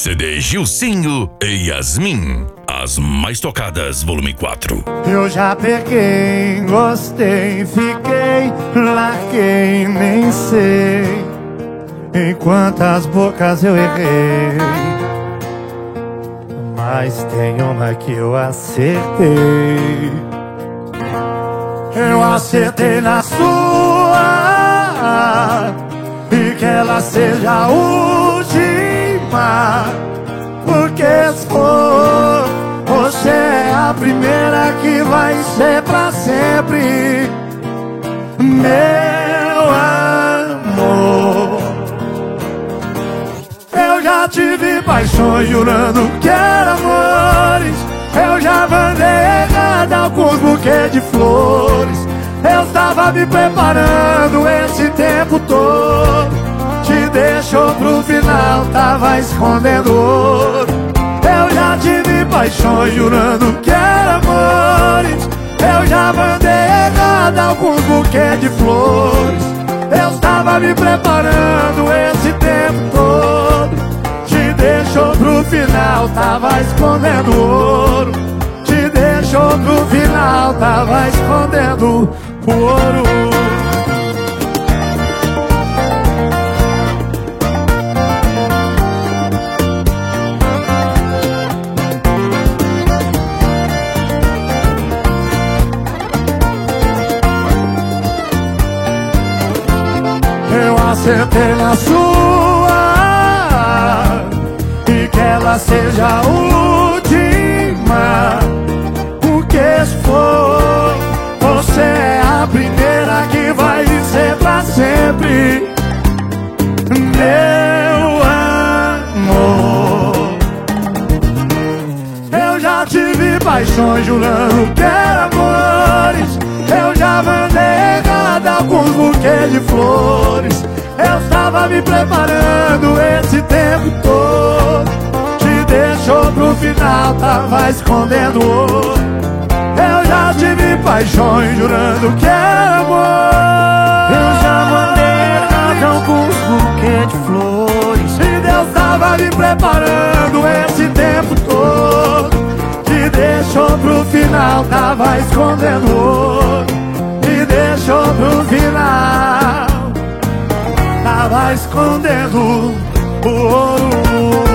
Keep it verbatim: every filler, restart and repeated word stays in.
C D Gilcinho e Yasmin, as mais tocadas, volume quatro. Eu já peguei, gostei, fiquei, larguei, nem sei em quantas bocas eu errei, mas tem uma que eu acertei. Eu acertei na sua, e que ela seja a última, porque se for, você é a primeira que vai ser pra sempre, meu amor. Eu já tive paixões jurando que eram amores, eu já mandei errada alguns buquês de flores. Eu estava me preparando esse tempo todo, te deixou pro final, tava escondendo ouro. Eu já tive paixões jurando que eram amores, eu já mandei errada alguns buquês de flores. Eu estava me preparando esse tempo todo, te deixou pro final, tava escondendo ouro. Te deixou pro final, tava escondendo o ouro. Eu acertei na sua, e que ela seja a última, porque se for, você é a primeira que vai ser pra sempre, meu amor. Eu já tive paixões jurando que eram amores, eu já mandei errada alguns buquês de flores. Eu estava me preparando esse tempo todo, te deixou pro final, tava escondendo ouro. Eu já tive paixões jurando que era amor, eu já mandei errado alguns buquês de flores. E Deus tava me preparando esse tempo todo, te deixou pro final, tava escondendo ouro. Me deixou pro final, tava escondendo o ouro.